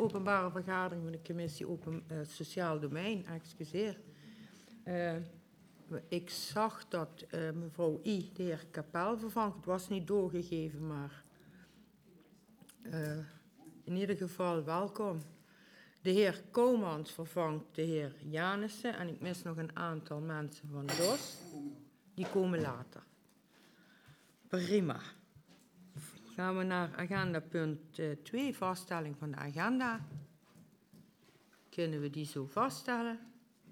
openbare vergadering van de commissie Sociaal Domein, excuseer. Ik zag dat mevrouw I. de heer Kapel vervangt. Het was niet doorgegeven, maar in ieder geval welkom. De heer Komans vervangt de heer Janissen en ik mis nog een aantal mensen van DOS. Die komen later. Prima. Gaan we naar agenda punt 2, vaststelling van de agenda. Kunnen we die zo vaststellen?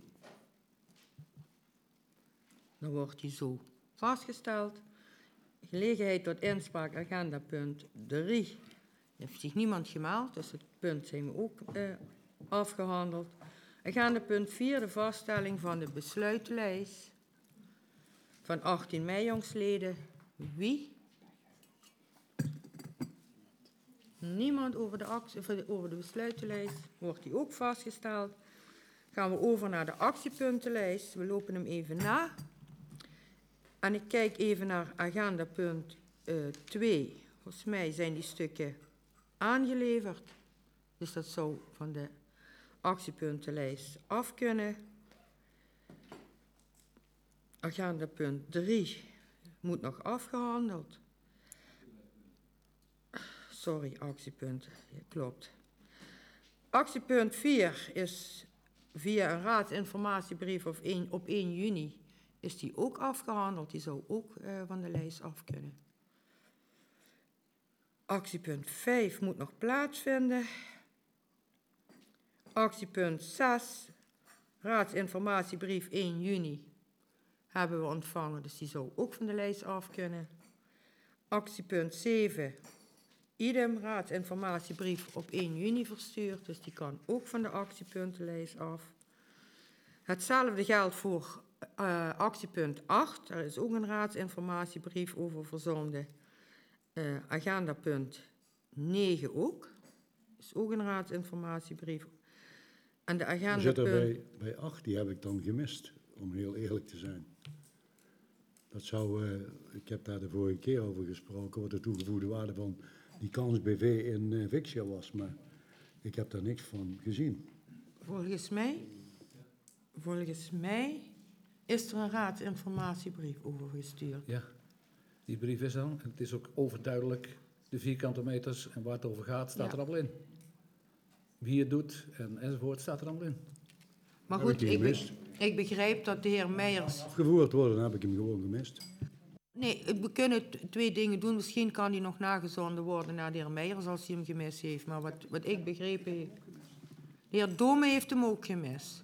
Dan wordt die zo vastgesteld. Gelegenheid tot inspraak, agenda punt 3. Er heeft zich niemand gemeld, dus het punt zijn we ook afgehandeld. Agenda punt 4, de vaststelling van de besluitenlijst van 18 mei jongsleden. Wie? Niemand over de besluitenlijst. Wordt die ook vastgesteld. Gaan we over naar de actiepuntenlijst. We lopen hem even na. En ik kijk even naar agenda punt 2. Volgens mij zijn die stukken aangeleverd. Dus dat zou van de actiepuntenlijst af kunnen. Agenda punt 3 moet nog afgehandeld. Sorry, actiepunt. Ja, klopt. Actiepunt 4 is via een raadsinformatiebrief op 1 juni is die ook afgehandeld. Die zou ook van de lijst af kunnen. Actiepunt 5 moet nog plaatsvinden. Actiepunt 6, raadsinformatiebrief 1 juni, hebben we ontvangen, dus die zou ook van de lijst af kunnen. Actiepunt 7, idem, raadsinformatiebrief op 1 juni verstuurd, dus die kan ook van de actiepuntenlijst af. Hetzelfde geldt voor actiepunt 8, er is ook een raadsinformatiebrief over verzonden. Agenda punt 9 ook, is ook een raadsinformatiebrief. En de agenda zit er bij 8, die heb ik dan gemist, om heel eerlijk te zijn. Dat zou, ik heb daar de vorige keer over gesproken, wat de toegevoegde waarde van die kans BV in Vixia was, maar ik heb daar niks van gezien. Volgens mij is er een raadsinformatiebrief over gestuurd. Ja, die brief is dan. Het is ook overduidelijk, de vierkante meters en waar het over gaat, staat er allemaal in. Wie het doet enzovoort staat er allemaal in. Maar goed, ik begrijp dat de heer Meijers... Afgevoerd worden, dan heb ik hem gewoon gemist. Nee, we kunnen 2 dingen doen. Misschien kan die nog nagezonden worden naar de heer Meijers als hij hem gemist heeft. Maar wat ik begrepen heb... De heer Dome heeft hem ook gemist.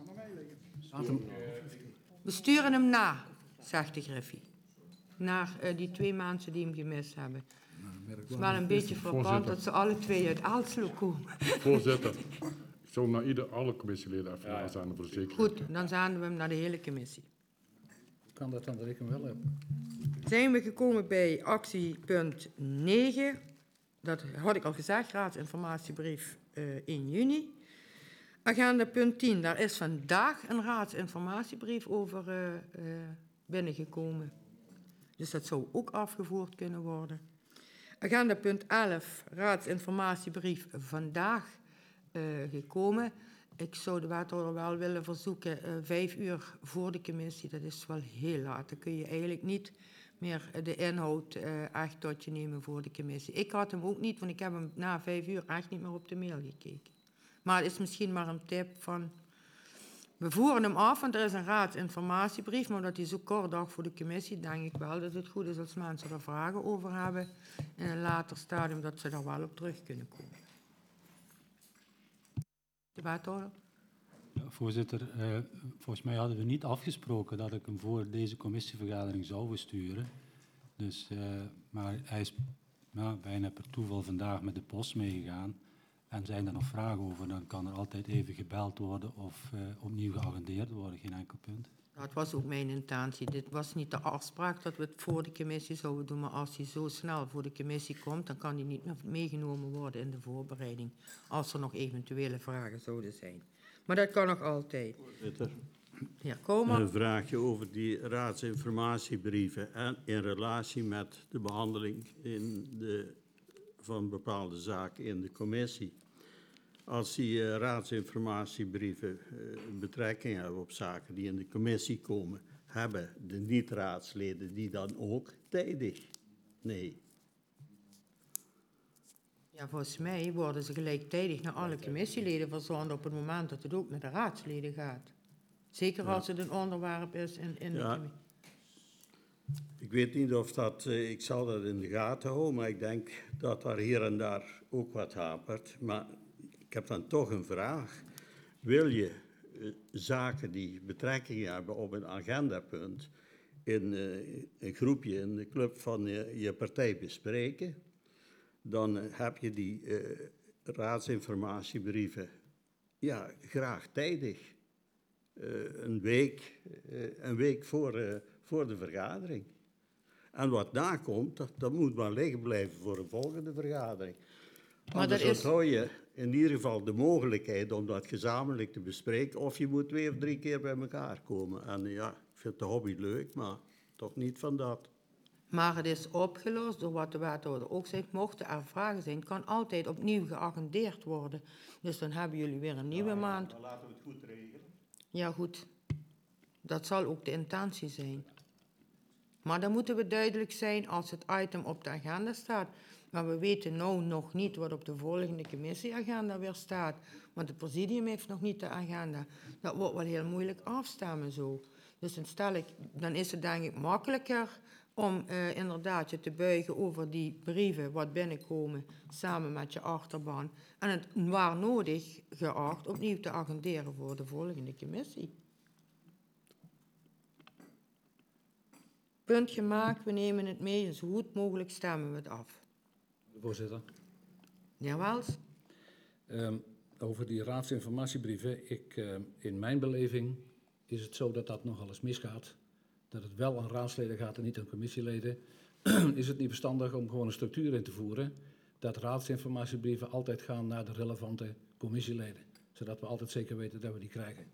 We sturen hem na, zegt de Griffie. Naar die 2 mensen die hem gemist hebben. Het is wel een beetje frappant dat ze alle 2 uit Aalslo komen. Voorzitter, ik zou naar alle commissieleden even aanzenden voor de zekerheid. Goed, dan zenden we hem naar de hele commissie. Kan dat dan dat ik hem wel heb? Zijn we gekomen bij actiepunt 9. Dat had ik al gezegd, raadsinformatiebrief 1 juni. Agenda punt 10, daar is vandaag een raadsinformatiebrief over binnengekomen. Dus dat zou ook afgevoerd kunnen worden. Agenda punt 11, raadsinformatiebrief vandaag gekomen. Ik zou de wethouder wel willen verzoeken 5 uur voor de commissie. Dat is wel heel laat. Dan kun je eigenlijk niet meer de inhoud echt tot je nemen voor de commissie. Ik had hem ook niet, want ik heb hem na 5 uur echt niet meer op de mail gekeken. Maar het is misschien maar een tip van... We voeren hem af, want er is een raadsinformatiebrief, maar omdat hij zo kort dag voor de commissie, denk ik wel dat het goed is als mensen er vragen over hebben in een later stadium, dat ze daar wel op terug kunnen komen. De wethouder? Ja, voorzitter, volgens mij hadden we niet afgesproken dat ik hem voor deze commissievergadering zou versturen. Dus, maar hij is bijna per toeval vandaag met de post meegegaan. En zijn er nog vragen over, dan kan er altijd even gebeld worden of opnieuw geagendeerd worden, geen enkel punt. Dat was ook mijn intentie. Dit was niet de afspraak dat we het voor de commissie zouden doen, maar als hij zo snel voor de commissie komt, dan kan hij niet meer meegenomen worden in de voorbereiding, als er nog eventuele vragen zouden zijn. Maar dat kan nog altijd. Voorzitter, Ja, Koolman. een vraagje over die raadsinformatiebrieven en in relatie met de behandeling van bepaalde zaken in de commissie. Als die raadsinformatiebrieven betrekking hebben op zaken die in de commissie komen, hebben de niet-raadsleden die dan ook tijdig? Nee. Ja, volgens mij worden ze gelijktijdig naar alle commissieleden verzonden op het moment dat het ook naar de raadsleden gaat. Zeker als het een onderwerp is in de Ja. commissie. Ik weet niet of dat, ik zal dat in de gaten houden, maar ik denk dat daar hier en daar ook wat hapert. Maar ik heb dan toch een vraag. Wil je zaken die betrekking hebben op een agendapunt in een groepje in de club van je partij bespreken, dan heb je die raadsinformatiebrieven graag tijdig. Een week voor de vergadering. En wat nakomt, dat moet maar liggen blijven voor een volgende vergadering. Maar Anders dat is- onthoud je in ieder geval de mogelijkheid om dat gezamenlijk te bespreken. Of je moet 2 of 3 keer bij elkaar komen. En ja, ik vind de hobby leuk, maar toch niet van dat. Maar het is opgelost door wat de wethouder ook zegt. Mochten er vragen zijn, kan altijd opnieuw geagendeerd worden. Dus dan hebben jullie weer een nieuwe maand. Dan laten we het goed regelen. Ja, goed. Dat zal ook de intentie zijn. Maar dan moeten we duidelijk zijn als het item op de agenda staat. Maar we weten nou nog niet wat op de volgende commissieagenda weer staat. Want het presidium heeft nog niet de agenda. Dat wordt wel heel moeilijk afstemmen zo. Dus dan is het denk ik makkelijker om inderdaad je te buigen over die brieven wat binnenkomen samen met je achterban. En het waar nodig geacht opnieuw te agenderen voor de volgende commissie. Punt gemaakt, we nemen het mee en zo goed mogelijk stemmen we het af. Voorzitter. Ja, Wels? Over die raadsinformatiebrieven. In mijn beleving is het zo dat dat nogal eens misgaat. Dat het wel aan raadsleden gaat en niet aan commissieleden. Is het niet verstandig om gewoon een structuur in te voeren dat raadsinformatiebrieven altijd gaan naar de relevante commissieleden. Zodat we altijd zeker weten dat we die krijgen.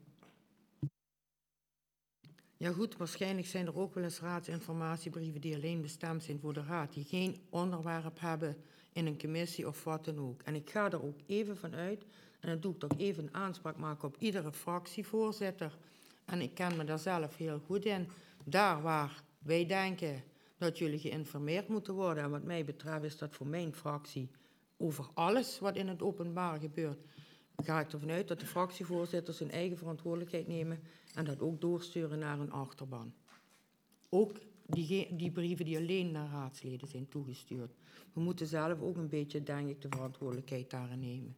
Ja goed, waarschijnlijk zijn er ook wel eens raadsinformatiebrieven die alleen bestemd zijn voor de raad. Die geen onderwerp hebben in een commissie of wat dan ook. En ik ga er ook even van uit, en dan doe ik toch even een aanspraak maken op iedere fractievoorzitter. En ik ken me daar zelf heel goed in. Daar waar wij denken dat jullie geïnformeerd moeten worden. En wat mij betreft is dat voor mijn fractie over alles wat in het openbaar gebeurt. Ga ik ervan uit dat de fractievoorzitters hun eigen verantwoordelijkheid nemen en dat ook doorsturen naar hun achterban. Ook die brieven die alleen naar raadsleden zijn toegestuurd. We moeten zelf ook een beetje, denk ik, de verantwoordelijkheid daarin nemen.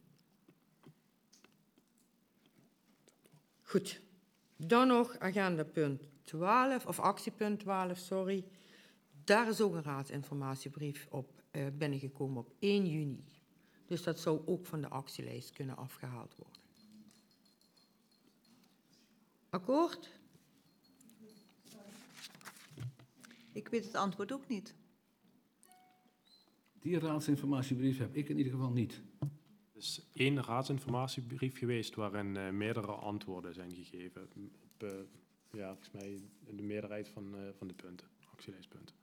Goed. Dan nog agenda punt 12, of actiepunt 12, sorry. Daar is ook een raadsinformatiebrief op binnengekomen op 1 juni. Dus dat zou ook van de actielijst kunnen afgehaald worden. Akkoord? Ik weet het antwoord ook niet. Die raadsinformatiebrief heb ik in ieder geval niet. Er is 1 raadsinformatiebrief geweest waarin meerdere antwoorden zijn gegeven op volgens mij de meerderheid van de punten, actielijstpunten.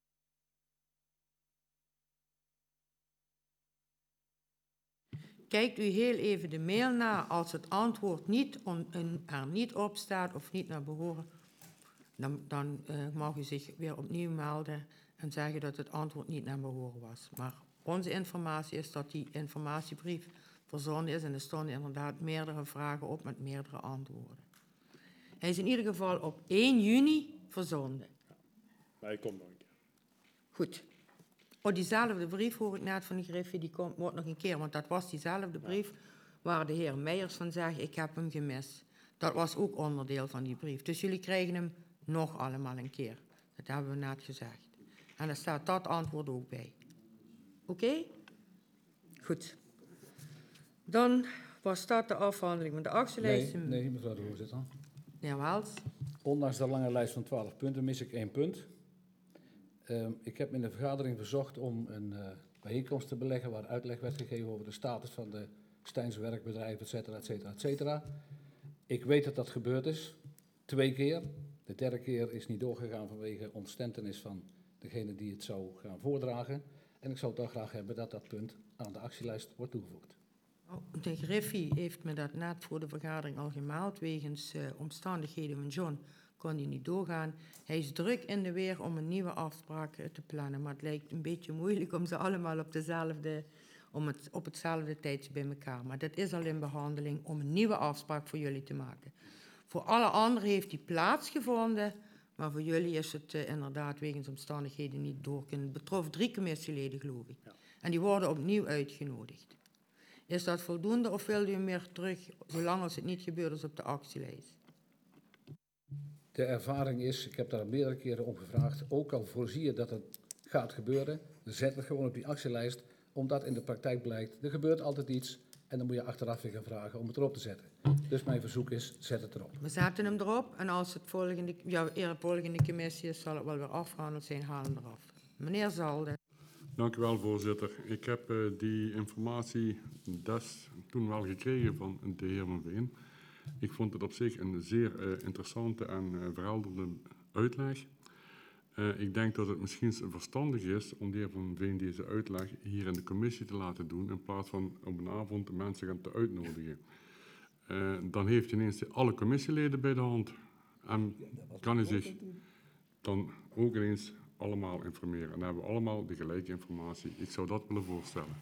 Kijkt u heel even de mail na. Als het antwoord er niet op staat of niet naar behoren, dan mag u zich weer opnieuw melden en zeggen dat het antwoord niet naar behoren was. Maar onze informatie is dat die informatiebrief verzonden is en er stonden inderdaad meerdere vragen op met meerdere antwoorden. Hij is in ieder geval op 1 juni verzonden. Maar hij komt nog een keer. Goed. Oh, diezelfde brief hoor ik net van de Griffie, die wordt nog een keer, want dat was diezelfde brief waar de heer Meijers van zegt, ik heb hem gemist. Dat was ook onderdeel van die brief. Dus jullie krijgen hem nog allemaal een keer. Dat hebben we net gezegd. En daar staat dat antwoord ook bij. Oké? Goed. Dan was dat de afhandeling van de actielijst. Nee, mevrouw de voorzitter. Ja, Wels. Ondanks de lange lijst van 12 punten mis ik 1 punt. Ik heb in de vergadering verzocht om een bijeenkomst te beleggen waar uitleg werd gegeven over de status van de Stijnse werkbedrijven, et cetera, et cetera, et cetera. Ik weet dat dat gebeurd is, 2 keer. De 3e keer is niet doorgegaan vanwege ontstentenis van degene die het zou gaan voordragen. En ik zou toch graag hebben dat dat punt aan de actielijst wordt toegevoegd. De Griffie heeft me dat net voor de vergadering al gemeld. Wegens omstandigheden van John kon hij niet doorgaan. Hij is druk in de weer om een nieuwe afspraak te plannen. Maar het lijkt een beetje moeilijk om ze allemaal op hetzelfde tijdje bij elkaar. Maar dat is al in behandeling om een nieuwe afspraak voor jullie te maken. Voor alle anderen heeft die plaatsgevonden. Maar voor jullie is het inderdaad wegens omstandigheden niet door kunnen. Het betrof 3 commissieleden, geloof ik. Ja. En die worden opnieuw uitgenodigd. Is dat voldoende of wil u meer terug, zolang als het niet gebeurd is, op de actielijst? De ervaring is, ik heb daar meerdere keren om gevraagd, ook al voorzie je dat het gaat gebeuren, zet het gewoon op die actielijst, omdat in de praktijk blijkt, er gebeurt altijd iets en dan moet je achteraf weer gaan vragen om het erop te zetten. Dus mijn verzoek is, zet het erop. We zetten hem erop en als het volgende commissie is, zal het wel weer afgehandeld zijn, halen hem eraf. Meneer Zalde. Dank u wel, voorzitter. Ik heb die informatie toen wel gekregen van de heer Van Veen. Ik vond het op zich een zeer interessante en verhelderende uitleg. Ik denk dat het misschien verstandig is om de heer Van Veen deze uitleg hier in de commissie te laten doen, in plaats van op een avond de mensen gaan te uitnodigen. Dan heeft hij ineens alle commissieleden bij de hand en kan hij zich dan ook ineens allemaal informeren. En dan hebben we allemaal de gelijke informatie. Ik zou dat willen voorstellen.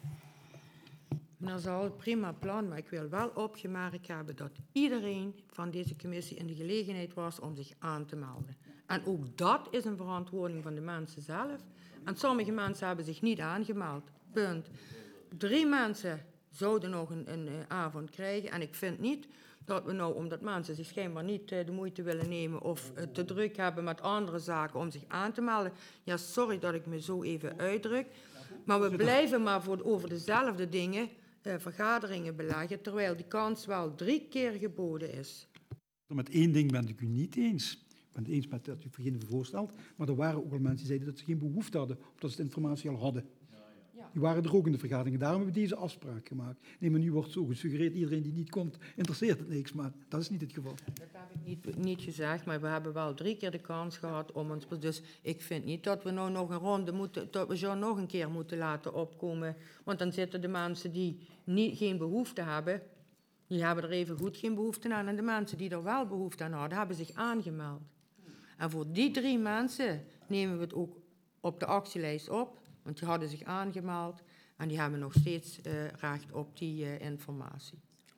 Dat is al een prima plan, maar ik wil wel opgemerkt hebben dat iedereen van deze commissie in de gelegenheid was om zich aan te melden. En ook dat is een verantwoording van de mensen zelf. En sommige mensen hebben zich niet aangemeld. Punt. 3 mensen zouden nog een avond krijgen. En ik vind niet dat we nou, omdat mensen zich schijnbaar niet de moeite willen nemen of te druk hebben met andere zaken om zich aan te melden. Ja, sorry dat ik me zo even uitdruk. Maar we blijven maar over dezelfde dingen vergaderingen beleggen, terwijl die kans wel 3 keer geboden is. Met 1 ding ben ik u niet eens. Ik ben het eens met dat u vergeten voorstelt, maar er waren ook wel mensen die zeiden dat ze geen behoefte hadden, of dat ze de informatie al hadden. Ja. Die waren er ook in de vergaderingen. Daarom hebben we deze afspraak gemaakt. Nee, maar nu wordt zo gesuggereerd, iedereen die niet komt, interesseert het niks, maar dat is niet het geval. Dat heb ik niet gezegd, maar we hebben wel 3 keer de kans gehad om ons... Dus ik vind niet dat we nou nog een ronde moeten, dat we John nog een keer moeten laten opkomen. Want dan zitten de mensen die geen behoefte hebben, die hebben er even goed geen behoefte aan. En de mensen die er wel behoefte aan hadden, hebben zich aangemeld. En voor die 3 mensen nemen we het ook op de actielijst op. Want die hadden zich aangemeld en die hebben nog steeds recht op die informatie.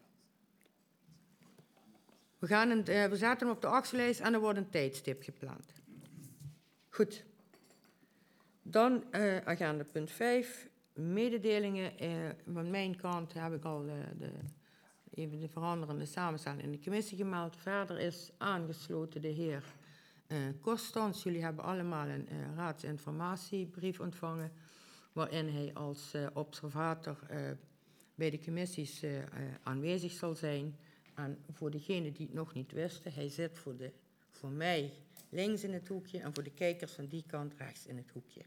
We zetten hem op de actielijst en er wordt een tijdstip gepland. Goed. Dan agenda punt 5. Mededelingen. Van mijn kant heb ik al even de veranderende samenstelling in de commissie gemeld. Verder is aangesloten de heer Kostans. Jullie hebben allemaal een raadsinformatiebrief ontvangen, waarin hij als observator bij de commissies aanwezig zal zijn. En voor degenen die het nog niet wisten, hij zit voor mij links in het hoekje en voor de kijkers van die kant rechts in het hoekje.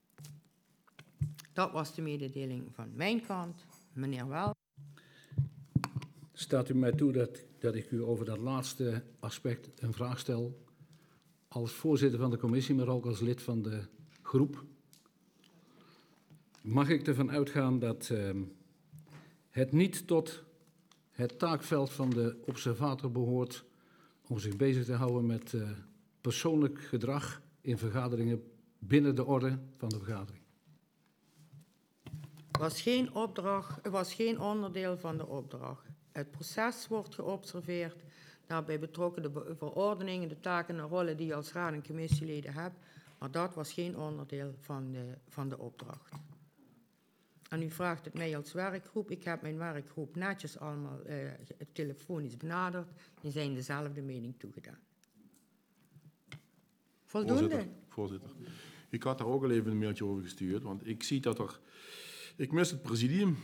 Dat was de mededeling van mijn kant. Meneer Wel. Staat u mij toe dat ik u over dat laatste aspect een vraag stel, als voorzitter van de commissie, maar ook als lid van de groep? Mag ik ervan uitgaan dat het niet tot het taakveld van de observator behoort om zich bezig te houden met persoonlijk gedrag in vergaderingen binnen de orde van de vergadering? Het was geen onderdeel van de opdracht. Het proces wordt geobserveerd, daarbij betrokken de verordeningen, de taken en rollen die je als raad- en commissieleden hebt, maar dat was geen onderdeel van de opdracht. En u vraagt het mij als werkgroep. Ik heb mijn werkgroep netjes allemaal telefonisch benaderd. Die zijn dezelfde mening toegedaan. Voldoende? Voorzitter. Ik had daar ook al even een mailtje over gestuurd, want ik zie dat er... Ik mis het presidium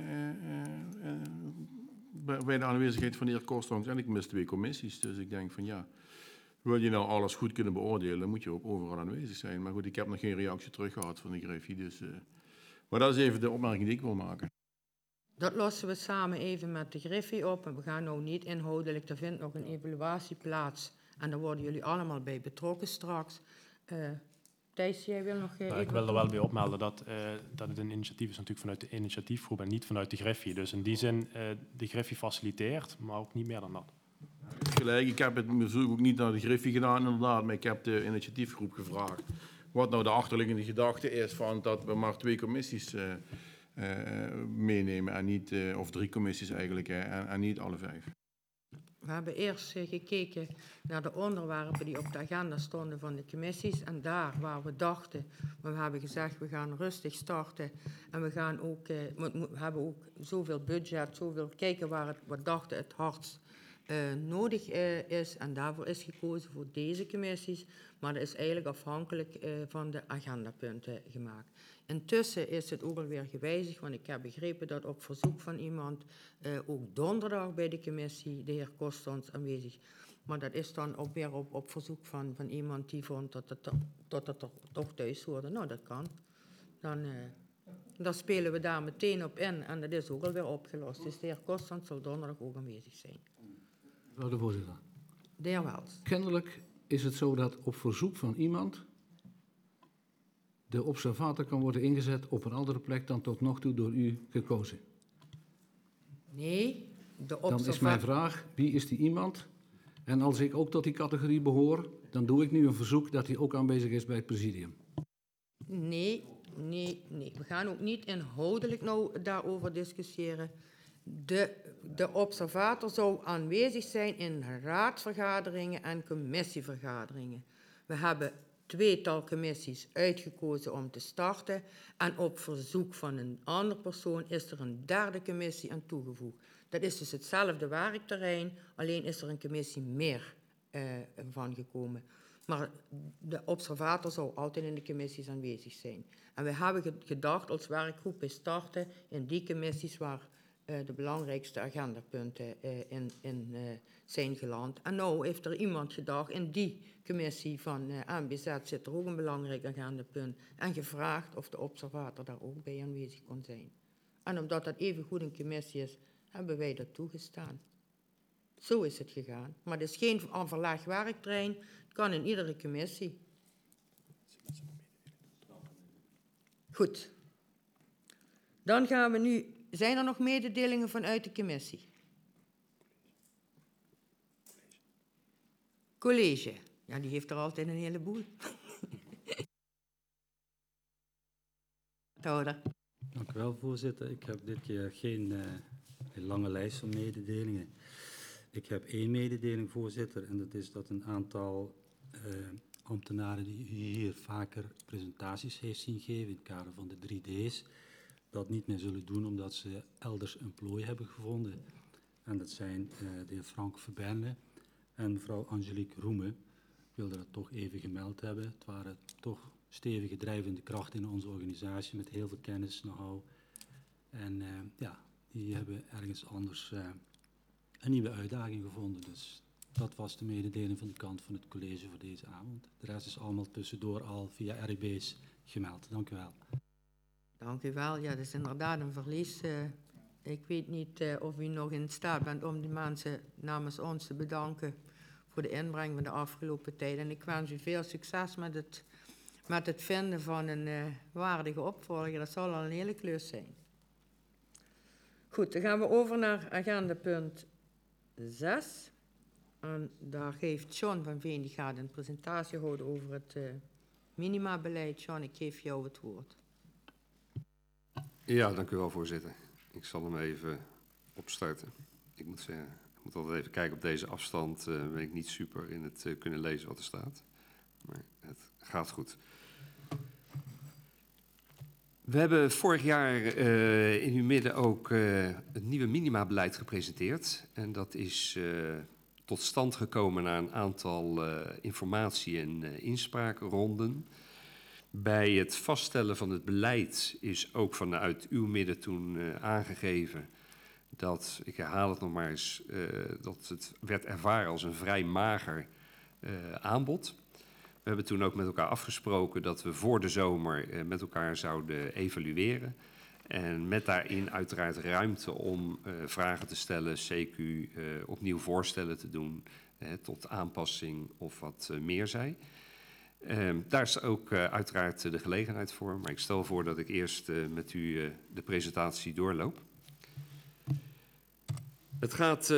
bij de aanwezigheid van de heer Kostrongs en ik mis 2 commissies. Dus ik denk van ja, wil je nou alles goed kunnen beoordelen, dan moet je ook overal aanwezig zijn. Maar goed, ik heb nog geen reactie terug gehad van de Griffie, dus... Maar dat is even de opmerking die ik wil maken. Dat lossen we samen even met de Griffie op. En we gaan nou niet inhoudelijk, er vindt nog een evaluatie plaats. En daar worden jullie allemaal bij betrokken straks. Thijs, jij wil nog Nou, ik wil er wel bij opmelden dat het een initiatief is natuurlijk vanuit de initiatiefgroep en niet vanuit de Griffie. Dus in die zin, de Griffie faciliteert, maar ook niet meer dan dat. Gelijk, ik heb het onderzoek ook niet naar de Griffie gedaan inderdaad, maar ik heb de initiatiefgroep gevraagd wat nou de achterliggende gedachte is van dat we maar 2 commissies meenemen en niet, of 3 commissies eigenlijk, en niet alle 5. We hebben eerst gekeken naar de onderwerpen die op de agenda stonden van de commissies. En daar waar we dachten, we hebben gezegd we gaan rustig starten. En we gaan ook, we hebben ook zoveel budget, zoveel kijken waar we dachten het hardst nodig is. En daarvoor is gekozen voor deze commissies. Maar dat is eigenlijk afhankelijk van de agendapunten gemaakt. Intussen is het ook alweer gewijzigd, want ik heb begrepen dat op verzoek van iemand ook donderdag bij de commissie de heer Kostons aanwezig. Maar dat is dan ook weer op verzoek van iemand die vond dat het toch thuis hoorde. Nou, dat kan. Dan spelen we daar meteen op in en dat is ook alweer opgelost. Dus de heer Kostons zal donderdag ook aanwezig zijn. Mevrouw de voorzitter. De heer Wels. Kennelijk is het zo dat op verzoek van iemand de observator kan worden ingezet op een andere plek dan tot nog toe door u gekozen. Nee, de observator... Dan is mijn vraag, wie is die iemand? En als ik ook tot die categorie behoor, dan doe ik nu een verzoek dat hij ook aanwezig is bij het presidium. Nee. We gaan ook niet inhoudelijk nou daarover discussiëren. De observator zou aanwezig zijn in raadsvergaderingen en commissievergaderingen. We hebben 2-tal commissies uitgekozen om te starten. En op verzoek van een andere persoon is er een 3e commissie aan toegevoegd. Dat is dus hetzelfde werkterrein, alleen is er een commissie meer van gekomen. Maar de observator zou altijd in de commissies aanwezig zijn. En we hebben gedacht als werkgroep bij starten in die commissies waar de belangrijkste agendapunten in zijn geland. En nou heeft er iemand gedacht, in die commissie van ANBZ zit er ook een belangrijk agendapunt. En gevraagd of de observator daar ook bij aanwezig kon zijn. En omdat dat even goed een commissie is, hebben wij dat toegestaan. Zo is het gegaan. Maar het is geen verlaagd werktrein. Het kan in iedere commissie. Goed. Dan gaan we nu... Zijn er nog mededelingen vanuit de commissie? College. Ja, die heeft er altijd een heleboel. Dank u wel, voorzitter. Ik heb dit keer geen lange lijst van mededelingen. Ik heb 1 mededeling, voorzitter, en dat is dat een aantal ambtenaren die u hier vaker presentaties heeft zien geven in het kader van de 3D's, dat niet meer zullen doen omdat ze elders een plooi hebben gevonden. En dat zijn de heer Frank Verberne en mevrouw Angelique Roeme. Ik wilde dat toch even gemeld hebben. Het waren toch stevige drijvende krachten in onze organisatie met heel veel kennis, know-how. En die hebben ergens anders een nieuwe uitdaging gevonden. Dus dat was de mededeling van de kant van het college voor deze avond. De rest is allemaal tussendoor al via RIB's gemeld. Dank u wel. Dank u wel. Ja, dat is inderdaad een verlies. Ik weet niet of u nog in staat bent om die mensen namens ons te bedanken voor de inbreng van de afgelopen tijd. En ik wens u veel succes met het vinden van een waardige opvolger. Dat zal al een hele klus zijn. Goed, dan gaan we over naar agendapunt 6. En daar geeft John van Veen, die gaat een presentatie houden over het minimabeleid. John, ik geef jou het woord. Ja, dank u wel, voorzitter. Ik zal hem even opstarten. Ik moet zeggen, ik moet altijd even kijken, op deze afstand ben ik niet super in het kunnen lezen wat er staat. Maar het gaat goed. We hebben vorig jaar in uw midden ook het nieuwe minimabeleid gepresenteerd. En dat is tot stand gekomen na een aantal informatie- en inspraakronden. Bij het vaststellen van het beleid is ook vanuit uw midden toen aangegeven dat, ik herhaal het nog maar eens, dat het werd ervaren als een vrij mager aanbod. We hebben toen ook met elkaar afgesproken dat we voor de zomer met elkaar zouden evalueren. En met daarin uiteraard ruimte om vragen te stellen, CQ opnieuw voorstellen te doen tot aanpassing of wat meer zij. Daar is ook uiteraard de gelegenheid voor, maar ik stel voor dat ik eerst met u de presentatie doorloop. Het gaat